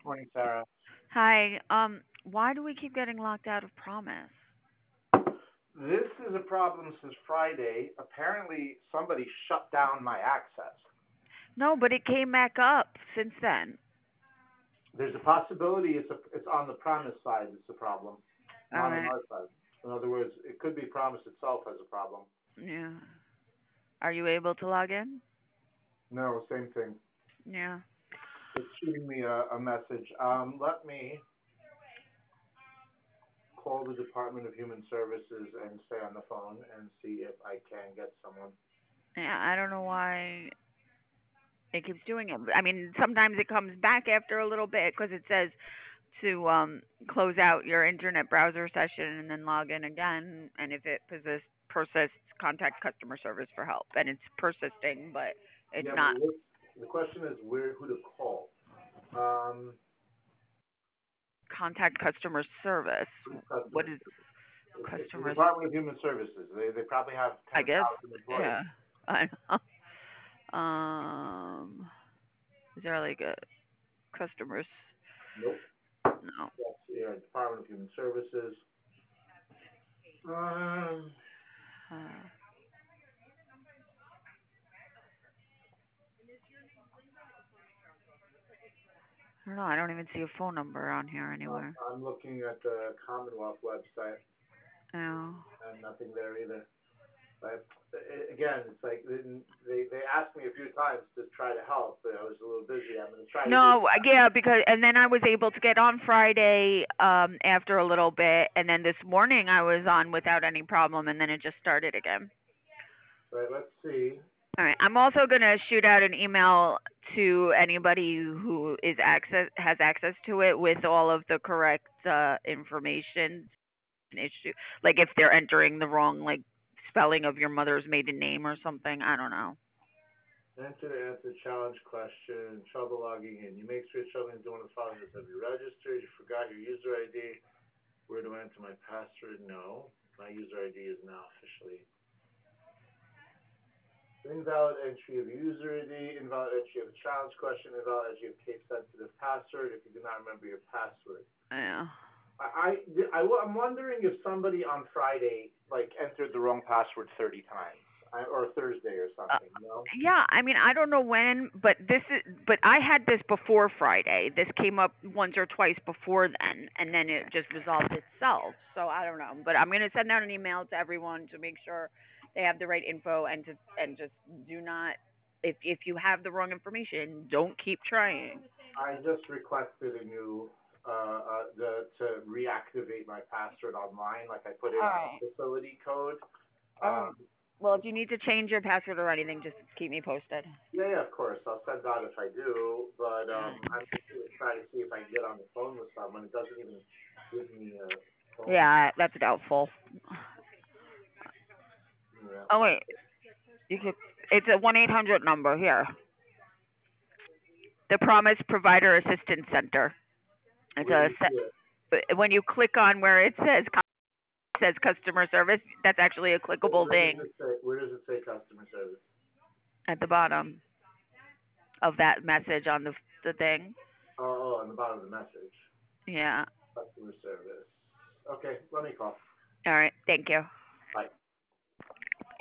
Morning, Sarah. Hi. Why do we keep getting locked out of Promise? This is a problem since Friday. Apparently, somebody shut down my access. No, but it came back up since then. There's a possibility it's on the Promise side. It's a problem, All not on right. our side. In other words, it could be Promise itself has a problem. Yeah. Are you able to log in? No, same thing. Yeah. It's shooting me a message. Let me call the Department of Human Services and stay on the phone and see if I can get someone. Yeah. I don't know why it keeps doing it. I mean, sometimes it comes back after a little bit because it says to close out your internet browser session and then log in again. And if it persists, contact customer service for help. And it's persisting, but it's Yeah, but not. the question is who to call. Um, Contact customer service. What customer is It's the customer? Department of Human Services. They probably have I guess. 10,000 employees. Yeah. I know. Is there like a customers? Nope. No. That's Department of Human Services. Um, Uh, I don't know. I don't even see a phone number on here anywhere. I'm looking at the Commonwealth website No. and nothing there either. But again, it's like they asked me a few times to try to help, but I was a little busy. I'm going to try to do. No, yeah, because and then I was able to get on Friday after a little bit, and then this morning I was on without any problem, and then it just started again. Right. Let's see. All right. I'm also gonna shoot out an email to anybody who has access to it with all of the correct information issue. Like if they're entering the wrong spelling of your mother's maiden name or something. I don't know. Answer challenge question. Trouble logging in. You make sure trouble in doing the following. Have you registered? You forgot your user ID. Where do I enter my password? No. My user ID is now officially invalid entry of user ID, invalid entry of a challenge question, invalid entry of case sensitive password if you do not remember your password. Yeah. I'm wondering if somebody on Friday like entered the wrong password 30 times, or Thursday or Uh, something. You know? yeah, I mean, I don't know when, but I had this before Friday. This came up once or twice before then, and then it just resolved itself. So I don't know, but I'm gonna send out an email to everyone to make sure they have the right info and just do not if you have the wrong information, don't keep trying. I just requested a new to reactivate my password online. Like I put in All a right. facility code. All right. Um, Well, if you need to change your password or anything, just keep me posted. yeah, of course. I'll send out if I do, but Yeah. I'm just gonna try to see if I can get on the phone with someone. It doesn't even give me a phone. Yeah, that's doubtful. Yeah. Oh wait, you could. It's a 1-800 number here. The Promise Provider Assistance Center. It's Where do a you see it? when you click on where it says customer service, that's actually a clickable Where does thing it say? Where does it say customer service? at the bottom of that message on the thing. Oh, on the bottom of the message. Yeah. Customer service. Okay, let me call. All right. Thank you. Bye.